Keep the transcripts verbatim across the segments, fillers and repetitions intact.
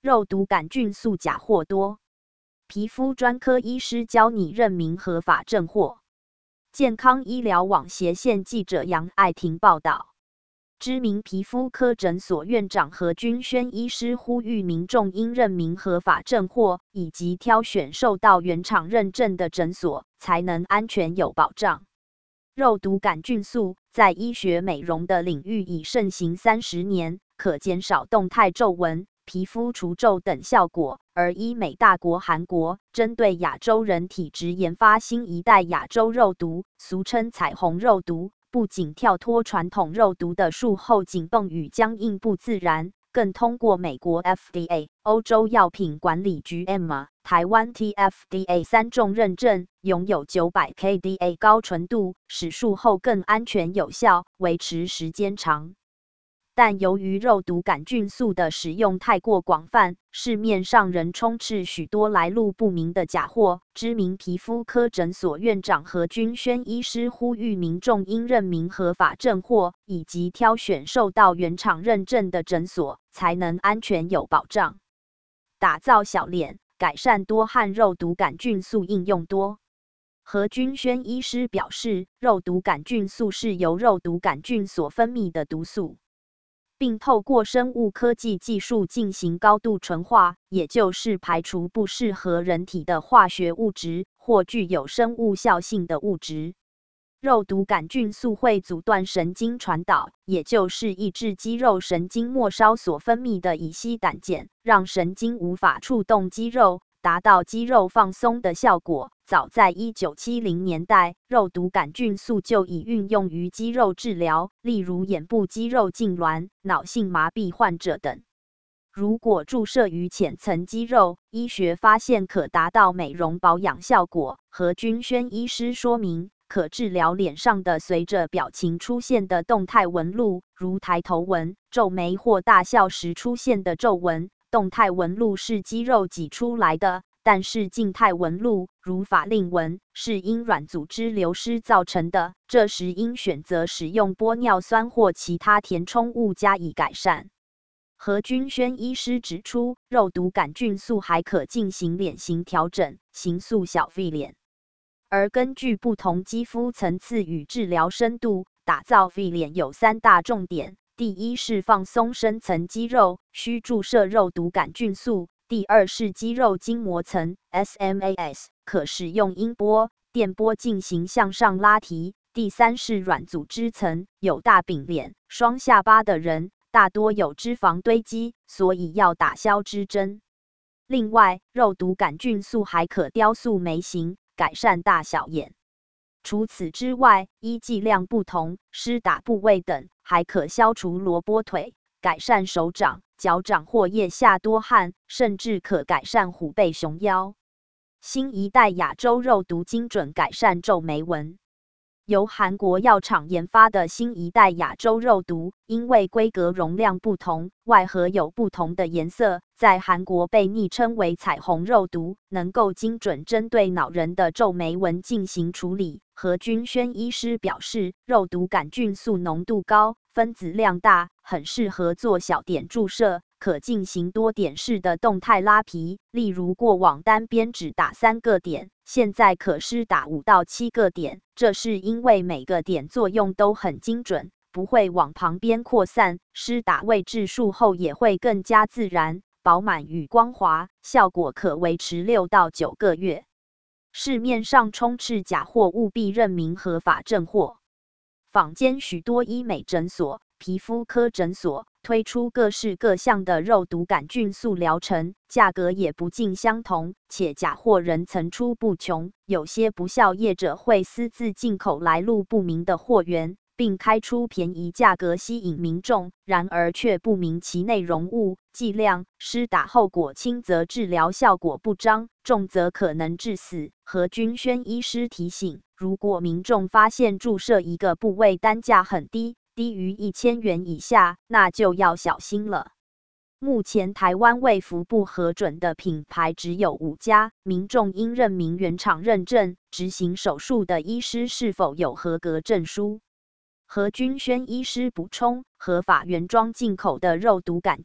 肉毒杆菌素假货多，皮肤专科医师教你认明合法正货。健康医疗网斜线记者杨爱婷报道。知名皮肤科诊所院长何君轩医师呼吁民众应认明合法正货，以及挑选受到原厂认证的诊所，才能安全有保障。肉毒杆菌素在医学美容的领域已盛行三十年，可减少动态皱纹、皮肤除皱等效果。而医美大国韩国针对亚洲人体质研发新一代亚洲肉毒，俗称彩虹肉毒。不仅跳脱传统肉毒的术后紧绷与僵硬不自然，更通过美国 F D A、欧洲药品管理局 E M A、台湾 T F D A 三重认证，拥有九百 K D A 高纯度，使术后更安全有效，维持时间长。但由于肉毒杆菌素的使用太过广泛，市面上仍充斥许多来路不明的假货。知名皮肤科诊所院长何君轩医师呼吁民众应认明合法正货，以及挑选受到原厂认证的诊所，才能安全有保障。打造小脸，改善多汗，肉毒杆菌素应用多。何君轩医师表示，肉毒杆菌素是由肉毒杆菌所分泌的毒素，并透过生物科技技术进行高度纯化，也就是排除不适合人体的化学物质或具有生物效性的物质。肉毒杆菌素会阻断神经传导，也就是抑制肌肉神经末梢所分泌的乙酰胆碱，让神经无法触动肌肉，达到肌肉放松的效果。早在一九七零年代，肉毒杆菌素就已运用于肌肉治疗，例如眼部肌肉痉挛、脑性麻痹患者等。如果注射于浅层肌肉，医学发现可达到美容保养效果。何君轩医师说明，可治疗脸上的随着表情出现的动态纹路，如抬头纹、皱眉或大笑时出现的皱纹。动态纹路是肌肉挤出来的，但是静态纹路，如法令纹，是因软组织流失造成的，这时应选择使用玻尿酸或其他填充物加以改善。何君轩医师指出，肉毒杆菌素还可进行脸型调整，形塑小 V 脸。而根据不同肌肤层次与治疗深度，打造 V 脸有三大重点。第一是放松深层肌肉，需注射肉毒杆菌素。第二是肌肉筋膜层 S M A S， 可使用音波、电波进行向上拉提。第三是软组织层，有大饼脸、双下巴的人，大多有脂肪堆积，所以要打消脂针。另外，肉毒杆菌素还可雕塑眉形，改善大小眼。除此之外，依剂量不同、施打部位等，还可消除萝卜腿，改善手掌、脚掌或腋下多汗，甚至可改善虎背熊腰。新一代亚洲肉毒精准改善皱眉纹。由韩国药厂研发的新一代亚洲肉毒，因为规格容量不同，外盒有不同的颜色，在韩国被昵称为彩虹肉毒，能够精准针对恼人的皱眉纹进行处理。何君轩医师表示，肉毒杆菌素浓度高，分子量大，很适合做小点注射，可进行多点式的动态拉皮，例如过往单边只打三个点，现在可施打五到七个点，这是因为每个点作用都很精准，不会往旁边扩散，施打位置术后也会更加自然、饱满与光滑，效果可维持六到九个月。市面上充斥假货，务必认明合法正货。坊间许多医美诊所、皮肤科诊所推出各式各项的肉毒杆菌素疗程，价格也不尽相同，且假货仍层出不穷。有些不肖业者会私自进口来路不明的货源，并开出便宜价格吸引民众，然而却不明其内容物、剂量，施打后果轻则治疗效果不彰，重则可能致死。何君轩医师提醒，如果民众发现注射一个部位单价很低，低于一千元以下，那就要小心了。目前台湾卫福部核准的品牌只有五家，民众应认明原厂认证，执行手术的医师是否有合格证书。何君轩医师补充，合法原装进口的肉毒杆菌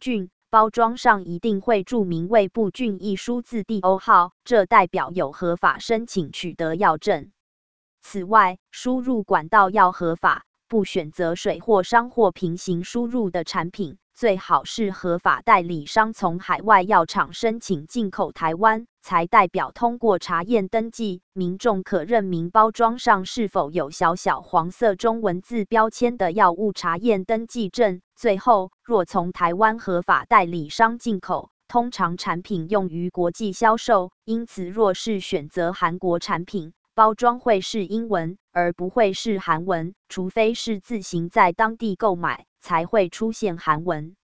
包装上一定会注明卫部菌疫输字第欧号，这代表有合法申请取得药证。此外，输入管道要合法，不选择水货商或平行输入的产品。最好是合法代理商从海外药厂申请进口台湾，才代表通过查验登记，民众可认明包装上是否有小小黄色中文字标签的药物查验登记证。最后，若从台湾合法代理商进口，通常产品用于国际销售，因此若是选择韩国产品，包装会是英文，而不会是韩文，除非是自行在当地购买，才会出现韩文。